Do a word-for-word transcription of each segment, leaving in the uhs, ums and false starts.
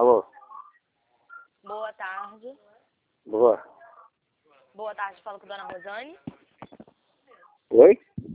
Alô? Boa tarde. Boa. Boa tarde, falo com a dona Rosane. Oi?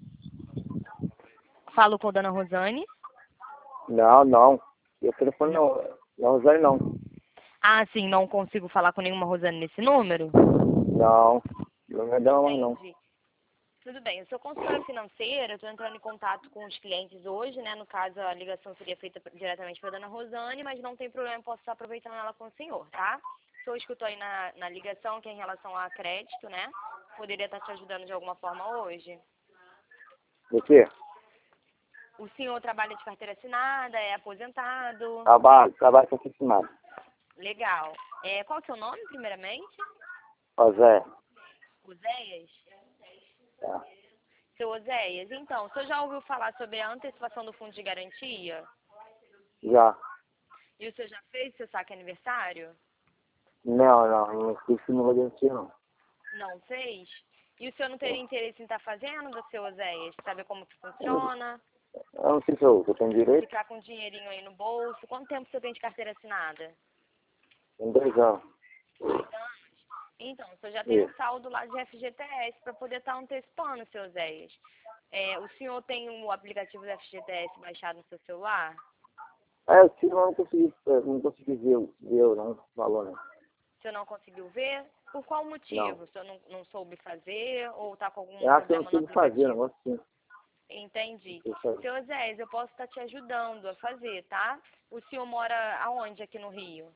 Falo com a dona Rosane. Não, não. Meu telefone não. Não, Rosane não. Ah, sim, não consigo falar com nenhuma Rosane nesse número? Não. Não é não, não. Entendi. Tudo bem, eu sou consultora financeira, estou entrando em contato com os clientes hoje, né? No caso, a ligação seria feita diretamente para a dona Rosane, mas não tem problema, posso estar aproveitando ela com o senhor, tá? O senhor escutou aí na, na ligação que é em relação a crédito, né? Poderia estar te ajudando de alguma forma hoje. O quê? O senhor trabalha de carteira assinada, é aposentado? Trabalho, trabalho profissional. Legal. É, qual é o seu nome, primeiramente? Ó, Zé. Oséias? Tá. Seu Oséias, então, o senhor já ouviu falar sobre a antecipação do fundo de garantia? Já. E o senhor já fez seu saque aniversário? Não, não. Não fiz no garantia, não. Não fez? E o senhor não teria interesse em estar fazendo, seu Oséias? Saber como que funciona? Eu não sei se eu, se eu tenho direito. Ficar com um dinheirinho aí no bolso? Quanto tempo o senhor tem de carteira assinada? Tem dois anos. Então, o senhor já tem um Isso. saldo lá de F G T S para poder estar antecipando, seu Oséias. É, o senhor tem o aplicativo do F G T S baixado no seu celular? É, eu tive, mas não consegui, eu não consegui ver, o- ver o não, falou, né? O senhor não conseguiu ver? Por qual motivo? Não. O senhor não, não soube fazer ou está com algum Eu acho que eu não problema no consigo fazer, aplicativo? negócio assim. Entendi. Não sei fazer. Seu Zé, eu posso estar te ajudando a fazer, tá? O senhor mora aonde aqui no Rio?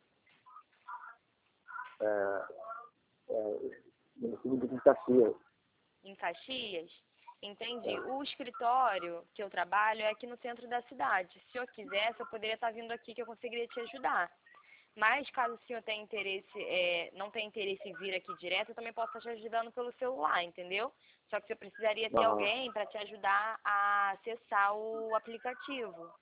É, é, no segundo de Caxias. Em Caxias? Entendi. O escritório que eu trabalho é aqui no centro da cidade. Se o senhor quisesse, eu poderia estar vindo aqui que eu conseguiria te ajudar. Mas caso o senhor tenha interesse, é, não tenha interesse em vir aqui direto, eu também posso estar te ajudando pelo celular, entendeu? Só que você precisaria ter Aham. alguém para te ajudar a acessar o aplicativo.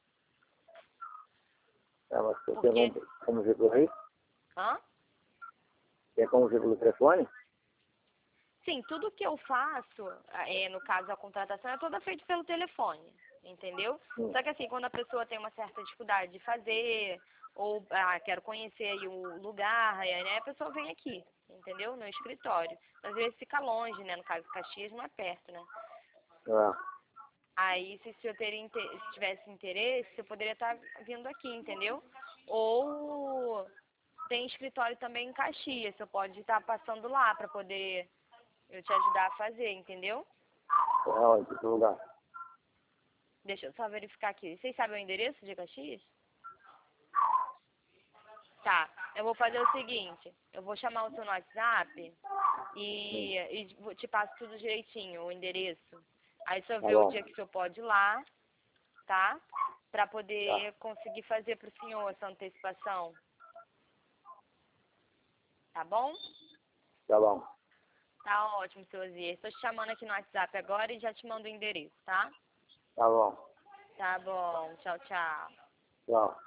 É, mas você tem Porque... como, como ver por aí? Hã? Tem como ver pelo telefone? Sim, tudo que eu faço, é, no caso a contratação, é toda feita pelo telefone, entendeu? Hum. Só que assim, quando a pessoa tem uma certa dificuldade de fazer, ou ah, quero conhecer aí o lugar, aí, né, a pessoa vem aqui, entendeu? No escritório. Às vezes fica longe, né? No caso Caxias não é perto, né? É. Aí se, se eu ter, inte- se tivesse interesse, eu poderia estar vindo aqui, entendeu? Ou tem escritório também em Caxias, você pode estar passando lá para poder eu te ajudar a fazer, entendeu? É onde? Que lugar? Deixa eu só verificar aqui. Vocês sabem o endereço de Caxias? Tá, eu vou fazer o seguinte, eu vou chamar o seu no WhatsApp e, e vou- te passo tudo direitinho, o endereço. Aí só Tá vê o bom. dia que o senhor pode ir lá, tá? Pra Tá. poder conseguir fazer pro senhor essa antecipação. Tá bom? Tá bom. Tá ótimo, seu Osias. Estou te chamando aqui no WhatsApp agora e já te mando o endereço, tá? Tá bom. Tá bom, tchau, tchau. Tchau.